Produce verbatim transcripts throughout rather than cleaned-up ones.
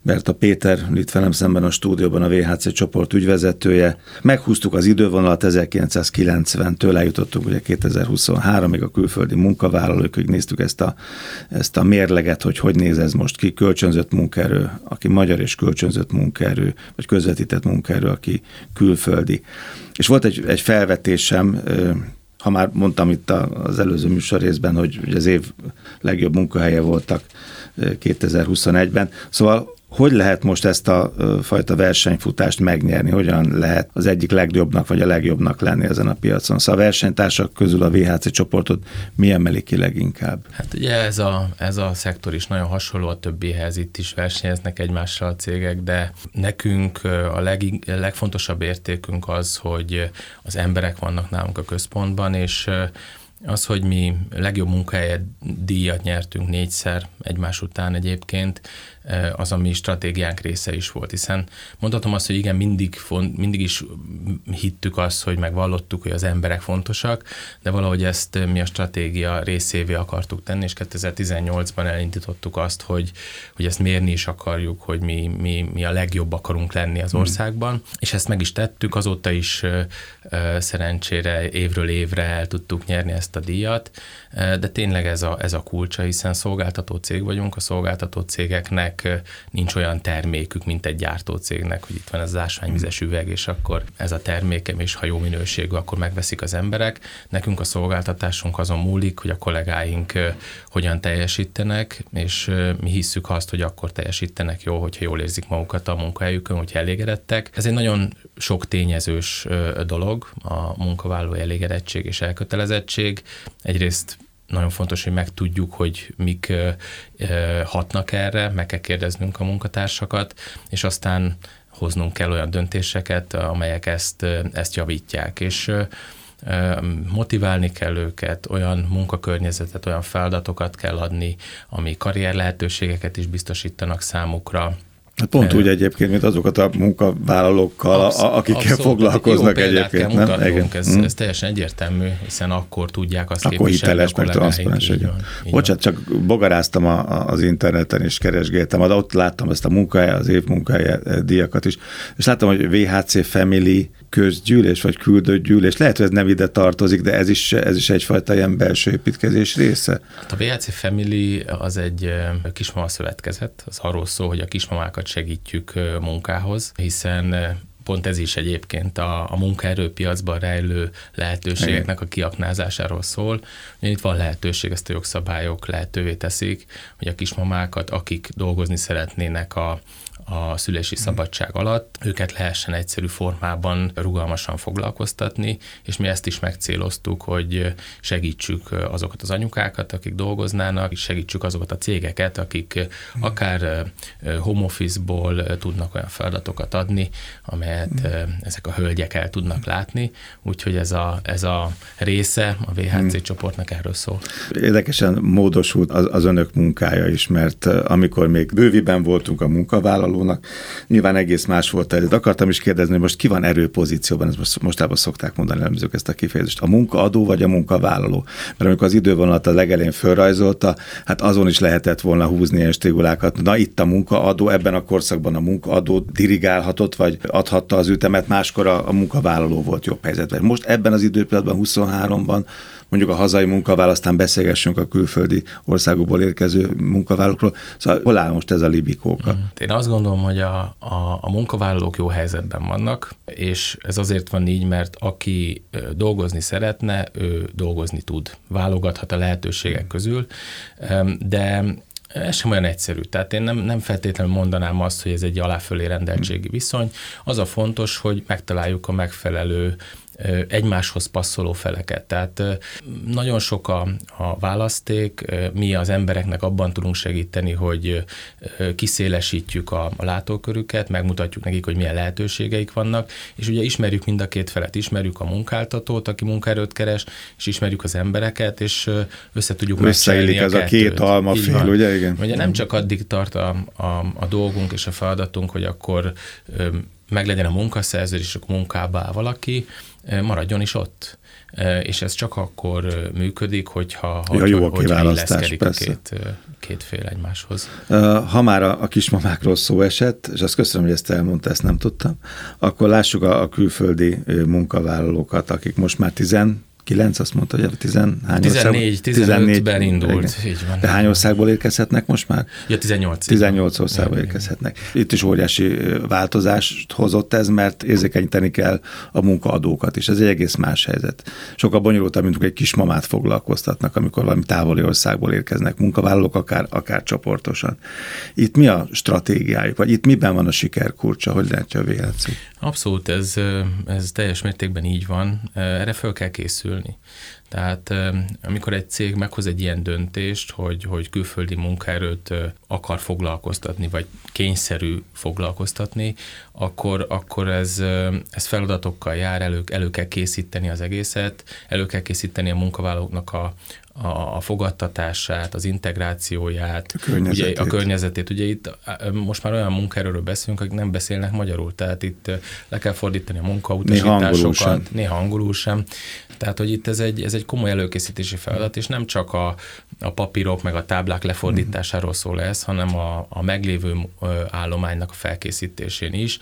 Berta Péter, itt velem szemben a stúdióban a vé há cé csoport ügyvezetője. Meghúztuk az idővonalat ezerkilencszázkilencventől, eljutottunk ugye kétezer-huszonháromig a külföldi munkavállalókig, néztük ezt a, ezt a mérleget, hogy hogy néz ez most ki, kölcsönzött munkaerő, aki magyar és kölcsönzött munkaerő, vagy közvetített munkaerő, aki külföldi. És volt egy, egy felvetésem, ha már mondtam itt az előző műsorrészben, hogy az év legjobb munkahelye voltak kétezer-huszonegyben. Szóval hogy lehet most ezt a fajta versenyfutást megnyerni? Hogyan lehet az egyik legjobbnak vagy a legjobbnak lenni ezen a piacon? Szóval a versenytársak közül a vé há cé csoportot mi emeli ki leginkább? Hát ugye ez a, ez a szektor is nagyon hasonló a többihez, itt is versenyeznek egymással a cégek, de nekünk a leg, legfontosabb értékünk az, hogy az emberek vannak nálunk a központban, és az, hogy mi legjobb munkahelyet díjat nyertünk négyszer egymás után egyébként, az a mi stratégiánk része is volt, hiszen mondhatom azt, hogy igen, mindig, font, mindig is hittük azt, hogy megvallottuk, hogy az emberek fontosak, de valahogy ezt mi a stratégia részévé akartuk tenni, és kétezer-tizennyolcban elindítottuk azt, hogy, hogy ezt mérni is akarjuk, hogy mi, mi, mi a legjobb akarunk lenni az országban, mm. és ezt meg is tettük, azóta is uh, szerencsére évről évre el tudtuk nyerni ezt a díjat, uh, de tényleg ez a, ez a kulcsa, hiszen szolgáltató cég vagyunk, a szolgáltató cégeknek nincs olyan termékük, mint egy gyártócégnek, hogy itt van ez az ásványvizes üveg, és akkor ez a termékem, és ha jó minőségű, akkor megveszik az emberek. Nekünk a szolgáltatásunk azon múlik, hogy a kollégáink hogyan teljesítenek, és mi hisszük azt, hogy akkor teljesítenek jó, hogyha jól érzik magukat a munkahelyükön, hogyha elégedettek. Ez egy nagyon sok tényezős dolog, a munkavállalói elégedettség és elkötelezettség. Egyrészt nagyon fontos, hogy megtudjuk, hogy mik hatnak erre, meg kell kérdeznünk a munkatársakat, és aztán hoznunk kell olyan döntéseket, amelyek ezt, ezt javítják. És motiválni kell őket, olyan munkakörnyezetet, olyan feladatokat kell adni, ami karrier lehetőségeket is biztosítanak számukra. Pont úgy egyébként, mint azokat a munkavállalókkal, Absz- akikkel abszolút, foglalkoznak egyébként. Kell mutatnunk, ez, mm. ez teljesen egyértelmű, hiszen akkor tudják azt akkor képviselni a kollégáink. Akkor hiteles, meg transzparens. Bocsát, csak bogaráztam a, az interneten és keresgéltem, de ott láttam ezt a munkahely, az év munkahelye díjakat is, és láttam, hogy vé há cé Family közgyűlés, vagy küldött gyűlés, lehet, hogy ez nem ide tartozik, de ez is, ez is egyfajta ilyen belső építkezés része. Hát a vé há cé Family az egy kismama szövetkezet, az arról szól, hogy a kismamákat segítjük munkához, hiszen pont ez is egyébként a, a munkaerőpiacban rejlő lehetőségeknek a kiaknázásáról szól. Itt van lehetőség, ezt a jogszabályok lehetővé teszik, hogy a kismamákat, akik dolgozni szeretnének a a szülési szabadság alatt, őket lehessen egyszerű formában rugalmasan foglalkoztatni, és mi ezt is megcéloztuk, hogy segítsük azokat az anyukákat, akik dolgoznának, és segítsük azokat a cégeket, akik akár home office-ból tudnak olyan feladatokat adni, amelyet ezek a hölgyek el tudnak látni, úgyhogy ez a, ez a része a vé há cé hmm. csoportnak erről szól. Érdekesen módosult az, az önök munkája is, mert amikor még bőviben voltunk a munkavállalók, nyilván egész más volt el. De akartam is kérdezni, hogy most ki van erőpozícióban, ezt most, mostában szokták mondani elemzők ezt a kifejezést, a munkaadó vagy a munkavállaló? Mert amikor az idővonalat a legelején fölrajzolta, hát azon is lehetett volna húzni ilyen stigulákat. Na itt a munkaadó, ebben a korszakban a munkaadó dirigálhatott, vagy adhatta az ütemet, máskor a, a munkavállaló volt jobb helyzetben. Most ebben az időpillanatban, huszonháromban mondjuk a hazai munkavállaló, aztán beszélgessünk a külföldi országokból érkező munkavállalókról. Szóval hol áll most ez a libikóka? Én azt gondolom, hogy a, a, a munkavállalók jó helyzetben vannak, és ez azért van így, mert aki dolgozni szeretne, ő dolgozni tud. Válogathat a lehetőségek közül, de ez sem olyan egyszerű. Tehát én nem, nem feltétlenül mondanám azt, hogy ez egy aláfölé rendeltségi viszony. Az a fontos, hogy megtaláljuk a megfelelő egymáshoz passzoló feleket. Tehát nagyon sok a, a választék, mi az embereknek abban tudunk segíteni, hogy kiszélesítjük a, a látókörüket, megmutatjuk nekik, hogy milyen lehetőségeik vannak, és ugye ismerjük mind a két felet, ismerjük a munkáltatót, aki munkaerőt keres, és ismerjük az embereket, és össze tudjuk összeillik ez a két almafél, ugye? Igen. Ugye nem csak addig tart a, a, a dolgunk és a feladatunk, hogy akkor meglegyen a munkaszerződés, és akkor munkába áll valaki, maradjon is ott. És ez csak akkor működik, hogyha, ja, hogy, jó a hogyha illeszkedik a persze. két, két fél egymáshoz. Ha már a, a kismamákról szó esett, és azt köszönöm, hogy ezt elmondta, ezt nem tudtam, akkor lássuk a, a külföldi munkavállalókat, akik most már tizenkilenc, azt mondta, hogy tizenhány tizennégy, tizenötben indult. Így van. De hány országból érkezhetnek most már? Ja, tizennyolc. tizennyolc országból igen, érkezhetnek. Itt is óriási változást hozott ez, mert érzékenyíteni kell a munkaadókat is. Ez egy egész más helyzet. Sokkal bonyolultabb, mint egy kismamát foglalkoztatnak, amikor valami távoli országból érkeznek munkavállalók, akár, akár csoportosan. Itt mi a stratégiájuk, vagy itt miben van a siker kulcsa? Hogy látja a vé há cé? Abszolút, ez, ez teljes mértékben így van. Erre föl kell készülni. Tehát amikor egy cég meghoz egy ilyen döntést, hogy, hogy külföldi munkaerőt akar foglalkoztatni, vagy kényszerű foglalkoztatni, akkor, akkor ez, ez feladatokkal jár, elő, elő kell készíteni az egészet, elő kell készíteni a munkavállalóknak a, a, a fogadtatását, az integrációját, a környezetét. Ugye, a környezetét. Ugye itt most már olyan munkaerőről beszélünk, akik nem beszélnek magyarul, tehát itt le kell fordítani a munkautasításokat, néha angolul sem. Tehát, hogy itt ez egy, ez egy komoly előkészítési feladat, és nem csak a, a papírok meg a táblák lefordításáról szól ez, hanem a, a meglévő állománynak a felkészítésén is.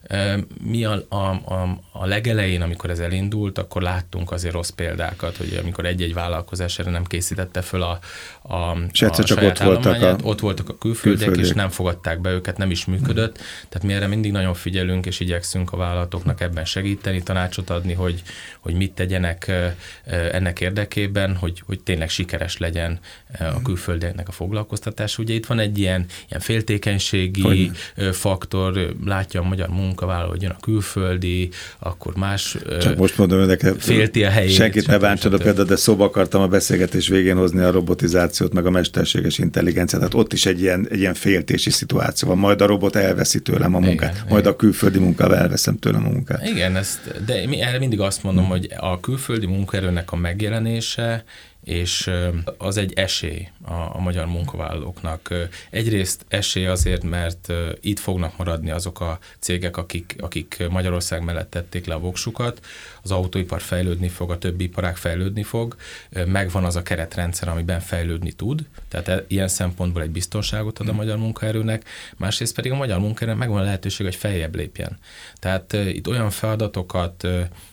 Mi a, a, a, a legelején, amikor ez elindult, akkor láttunk azért rossz példákat, hogy amikor egy-egy vállalkozás erre nem készítette föl a, a, a csak saját ott voltak a, ott voltak a külföldiek, külföldiek, és nem fogadták be őket, nem is működött. Tehát mi erre mindig nagyon figyelünk, és igyekszünk a vállalatoknak ebben segíteni, tanácsot adni, hogy, hogy mit tegyenek ennek érdekében, hogy, hogy tényleg sikeres legyen a külföldieknek a foglalkoztatás. Ugye itt van egy ilyen, ilyen féltékenységi hogy faktor, látja a magyar munkavállaló, hogy jön a külföldi, akkor más csak most mondom önnek, félti a helyét. Senkit ne bántsad a példát, de szóba akartam a beszélgetés végén hozni a robotizációt, meg a mesterséges intelligenciát. Tehát ott is egy ilyen, egy ilyen féltési szituáció van. Majd a robot elveszi tőlem a munkát, igen, majd igen. a külföldi munkával elveszem tőlem a munkát. Igen, ezt, de erre mindig azt mondom, hmm. hogy a külföldi munkaerőnek a megjelenése, és az egy esély a, a magyar munkavállalóknak. Egyrészt esély azért, mert itt fognak maradni azok a cégek, akik, akik Magyarország mellett tették le a voksukat, az autóipar fejlődni fog, a többi iparág fejlődni fog, megvan az a keretrendszer, amiben fejlődni tud, tehát ilyen szempontból egy biztonságot ad a magyar munkaerőnek, másrészt pedig a magyar munkaerőnek megvan a lehetőség, hogy feljebb lépjen. Tehát itt olyan feladatokat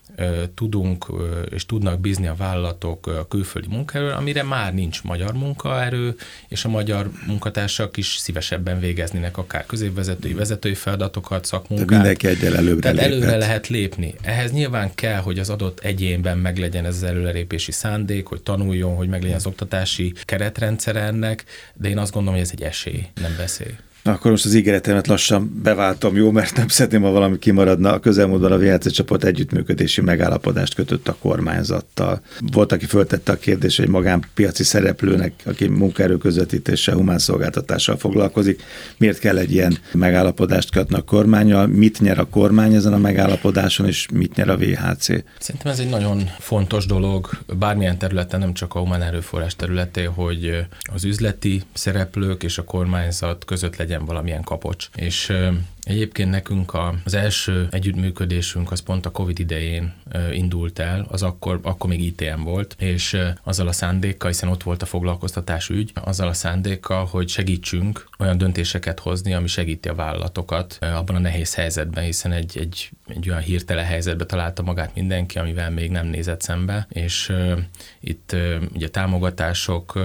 tudunk és tudnak bízni a vállalatok a külföldi munkaerőről, amire már nincs magyar munkaerő, és a magyar munkatársak is szívesebben végeznének akár középvezetői, vezetői feladatokat, szakmunkát. De mindenki egyel előbbre Tehát lépett. előre lehet lépni. Ehhez nyilván kell, hogy az adott egyénben meglegyen ez az előrelépési szándék, hogy tanuljon, hogy meglegyen az oktatási keretrendszere ennek, de én azt gondolom, hogy ez egy esély, nem veszély. Na, akkor most az ígéretemet lassan beváltom, jó, mert nem szeretném, ha valami kimaradna. A közelmúltban a vé há cé csoport együttműködési megállapodást kötött a kormányzattal. Volt, aki föltette a kérdést, hogy magánpiaci szereplőnek, aki munkaerő közvetítéssel, humán szolgáltatással foglalkozik, miért kell egy ilyen megállapodást kötni a kormánnyal, mit nyer a kormány ezen a megállapodáson, és mit nyer a vé há cé? Szerintem ez egy nagyon fontos dolog, bármilyen területen, nem csak a humán erőforrás területén, hogy az üzleti szereplők és a kormányzat között legyen valamilyen kapocs. És egyébként nekünk az első együttműködésünk az pont a Covid idején indult el, az akkor, akkor még í té em volt, és azzal a szándékkal, hiszen ott volt a foglalkoztatás ügy, azzal a szándékkal, hogy segítsünk olyan döntéseket hozni, ami segíti a vállalatokat abban a nehéz helyzetben, hiszen egy, egy, egy olyan hirtelen helyzetbe találta magát mindenki, amivel még nem nézett szembe, és uh, itt uh, ugye támogatások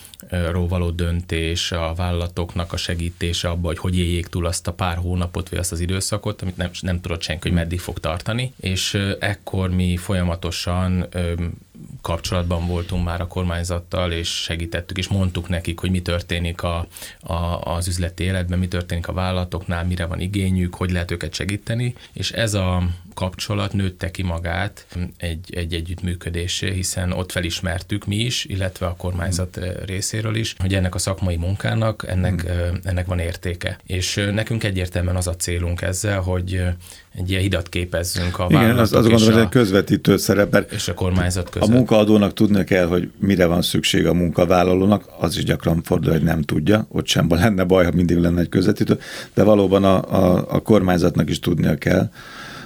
ról való döntés, a vállalatoknak a segítése abban, hogy hogy éljék túl azt a pár hónapot, vagy azt az időszakot, amit nem, nem tudott senki, hogy meddig fog tartani, és ekkor mi folyamatosan kapcsolatban voltunk már a kormányzattal, és segítettük, és mondtuk nekik, hogy mi történik a, a, az üzleti életben, mi történik a vállalatoknál, mire van igényük, hogy lehet őket segíteni, és ez a kapcsolat nőtte ki magát egy, egy együttműködésé, hiszen ott felismertük mi is, illetve a kormányzat részéről is, hogy ennek a szakmai munkának, ennek, hmm. ennek van értéke. És nekünk egyértelműen az a célunk ezzel, hogy egy ilyen hidat képezzünk a vállalatok. Igen, az, azt gondolom, hogy egy közvetítő szerep, és a kormányzat között. A munkaadónak tudnia kell, hogy mire van szükség a munkavállalónak, az is gyakran fordul, hogy nem tudja, ott sem lenne baj, ha mindig lenne egy közvetítő, de valóban a, a, a kormányzatnak is tudnia kell,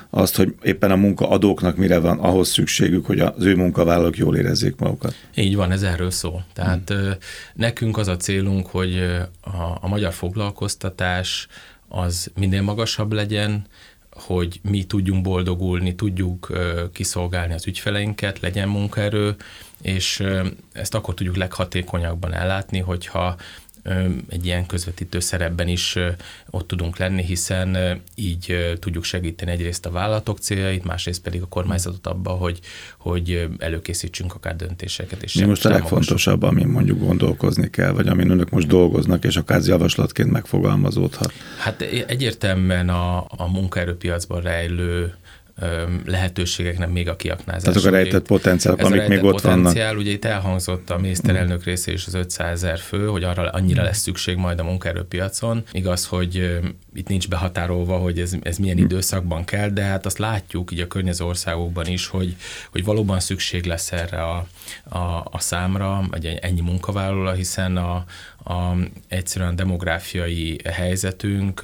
azt, hogy éppen a munkaadóknak mire van ahhoz szükségük, hogy az ő munkavállalók jól érezzék magukat. Így van, ez erről szól. Tehát hmm. nekünk az a célunk, hogy a, a magyar foglalkoztatás az minél magasabb legyen, hogy mi tudjunk boldogulni, tudjuk kiszolgálni az ügyfeleinket, legyen munkaerő, és ezt akkor tudjuk leghatékonyabban ellátni, hogyha egy ilyen közvetítő szerepben is ott tudunk lenni, hiszen így tudjuk segíteni egyrészt a vállalatok céljait, másrészt pedig a kormányzatot abba, hogy, hogy előkészítsünk akár döntéseket. És mi most a legfontosabb, amin mondjuk gondolkozni kell, vagy amin önök most dolgoznak, és akár javaslatként megfogalmazódhat? Hát egyértelműen a, a munkaerőpiacban rejlő lehetőségeknek még a kiaknázása. Tehát azok a rejtett potenciálok, amik még ott potenciál, vannak. Ugye itt elhangzott a miniszterelnök részé is az ötszázezer fő, hogy arra annyira lesz szükség majd a munkaerőpiacon. Igaz, hogy itt nincs behatárolva, hogy ez, ez milyen időszakban kell, de hát azt látjuk így a környező országokban is, hogy, hogy valóban szükség lesz erre a, a, a számra, vagy ennyi munkavállalóra, hiszen a, a, egyszerűen a demográfiai helyzetünk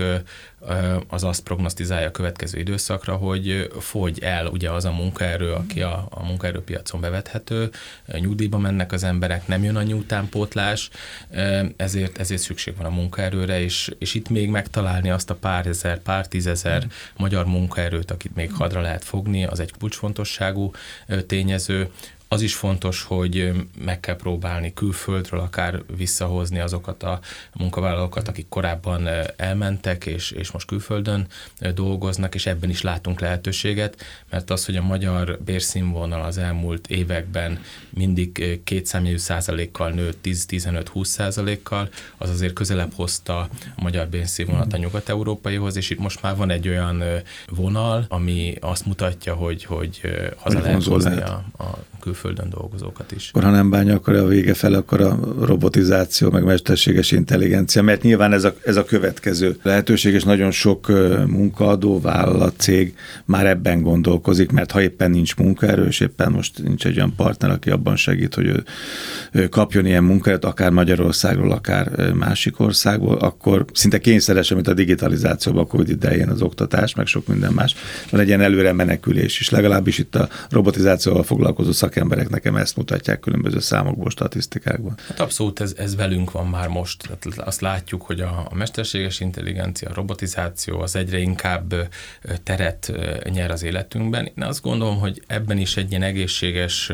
az azt prognosztizálja a következő időszakra, hogy fogy el ugye az a munkaerő, aki a, a munkaerőpiacon bevethető, nyugdíjba mennek az emberek, nem jön annyi utánpótlás, ezért, ezért szükség van a munkaerőre, és, és itt még megtalálni azt a pár ezer, pár tízezer magyar munkaerőt, akit még hadra lehet fogni, az egy kulcsfontosságú tényező. Az is fontos, hogy meg kell próbálni külföldről akár visszahozni azokat a munkavállalókat, akik korábban elmentek, és, és most külföldön dolgoznak, és ebben is látunk lehetőséget, mert az, hogy a magyar bérszínvonal az elmúlt években mindig kétszámjegyű százalékkal nőtt, tíz-tizenöt-húsz százalékkal, az azért közelebb hozta a magyar bérszínvonalat a nyugat-európaihoz, és itt most már van egy olyan vonal, ami azt mutatja, hogy, hogy haza hogy lehet hozni a, a külföldön dolgozókat is. Akkor ha nem bánja, akkor a vége fel, akkor a robotizáció, meg mesterséges intelligencia, mert nyilván ez a, ez a következő lehetőség, és nagyon sok munkaadó, vállalat, cég már ebben gondolkozik, mert ha éppen nincs munkaerő, és éppen most nincs egy olyan partner, aki abban segít, hogy ő, ő kapjon ilyen munkaerőt, akár Magyarországról, akár másik országból, akkor szinte kényszeresen, mint a digitalizációban, a Covid idején az oktatás, meg sok minden más, van egy ilyen előre menekülés is. Legalábbis itt a robotizációval foglalkozó szakemberek nekem ezt mutatják különböző számokból, statisztikákban. Hát abszolút ez, ez velünk van már most. Tehát azt látjuk, hogy a, a mesterséges intelligencia, a robotizáció az egyre inkább teret nyer az életünkben. Én azt gondolom, hogy ebben is egy ilyen egészséges,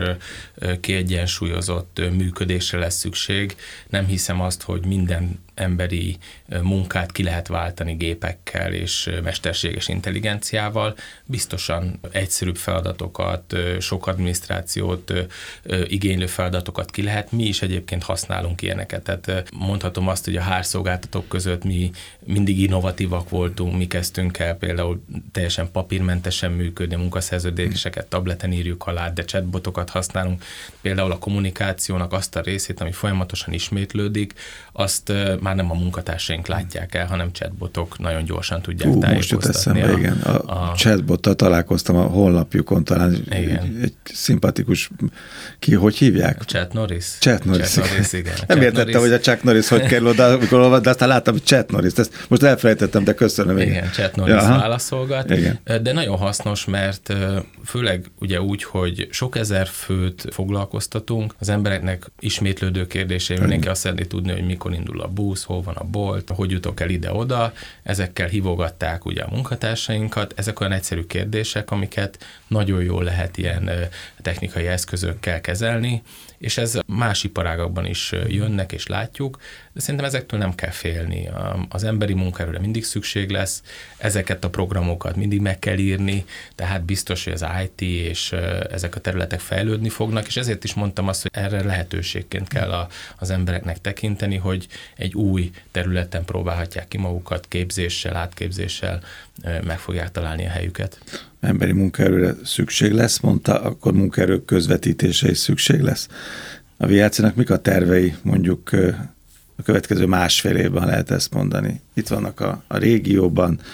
kiegyensúlyozott működésre lesz szükség. Nem hiszem azt, hogy minden emberi munkát ki lehet váltani gépekkel és mesterséges intelligenciával. Biztosan egyszerűbb feladatokat, sok adminisztrációt igénylő feladatokat ki lehet. Mi is egyébként használunk ilyeneket. Tehát mondhatom azt, hogy a hárszolgáltatók között mi mindig innovatívak voltunk, mi kezdtünk el például teljesen papírmentesen működni, munkaszerződéseket tableten írjuk alá, de chatbotokat használunk. Például a kommunikációnak azt a részét, ami folyamatosan ismétlődik, azt már nem a munkatársaink látják el, hanem chatbotok nagyon gyorsan tudják Ú, tájékoztatni. Most jut eszembe, igen. A, a chatbottal találkoztam a honlapjukon, talán egy, egy szimpatikus, ki, hogy hívják? Chat Norris. Chat Norris. Chat Norris, igen. Nem Chat értettem, Norris. Hogy a Chuck Norris hogy kerül oda, amikor olvad, de aztán láttam, hogy Chat Norris. Ezt most elfelejtettem, de köszönöm. Igen, igen Chat Norris ja, válaszolgat. Igen. De nagyon hasznos, mert főleg ugye úgy, hogy sok ezer főt foglalkoztatunk, az embereknek ismétlődő kérdései, mindenki azt szeretné tudni, hogy mikor indul a busz, hol van a bolt, hogy jutok el ide-oda, ezekkel hívogatták ugye a munkatársainkat, ezek olyan egyszerű kérdések, amiket nagyon jól lehet ilyen technikai eszközökkel kezelni, és ez más iparágakban is jönnek és látjuk, de szerintem ezektől nem kell félni. Az emberi munkaerőre mindig szükség lesz, ezeket a programokat mindig meg kell írni, tehát biztos, hogy az i té és ezek a területek fejlődni fognak, és ezért is mondtam azt, hogy erre lehetőségként kell a, az embereknek tekinteni, hogy egy új területen próbálhatják ki magukat, képzéssel, átképzéssel meg fogják találni a helyüket. Emberi munkaerőre szükség lesz, mondta, akkor munkaerő közvetítése is szükség lesz. A vé há cé-nek mik a tervei, mondjuk a következő másfél évben lehet ezt mondani? Itt vannak a, a régióban,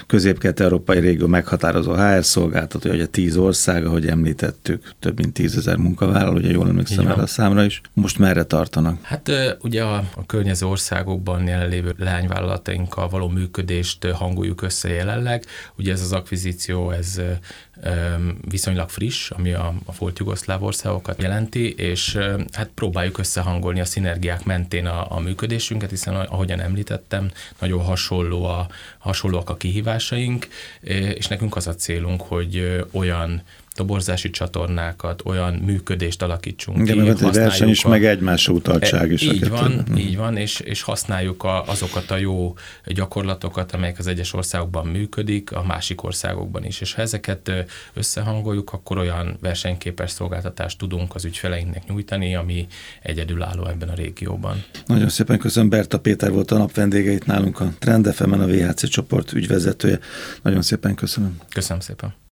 közép-kelet-európai régió meghatározó há er szolgáltatója, ugye tíz ország, ahogy említettük, több mint tízezer munkavállaló, ugye jól emlékszem erre a számra is. Most merre tartanak? Hát ugye a, a környező országokban jelenlévő leányvállalatainkkal való működést hangoljuk össze jelenleg. Ugye ez az akvizíció, ez viszonylag friss, ami a, a volt jugoszláv országokat jelenti, és hát próbáljuk összehangolni a szinergiák mentén a, a működésünket, hiszen ahogyan említettem, nagyon hasonló a, hasonlóak a kihívásaink, és nekünk az a célunk, hogy olyan toborzási csatornákat, olyan működést alakítsunk ki. Igen, mert verseny is, a, meg egymás utaltság is. Így van, több. így van, és, és használjuk a, azokat a jó gyakorlatokat, amelyek az egyes országokban működik, a másik országokban is. És ha ezeket összehangoljuk, akkor olyan versenyképes szolgáltatást tudunk az ügyfeleinknek nyújtani, ami egyedülálló ebben a régióban. Nagyon szépen köszönöm. Berta Péter volt a nap vendége itt nálunk, a Trend ef emen, a vé há cé csoport ügyvezetője. Nagyon szépen köszönöm. Köszönöm szépen.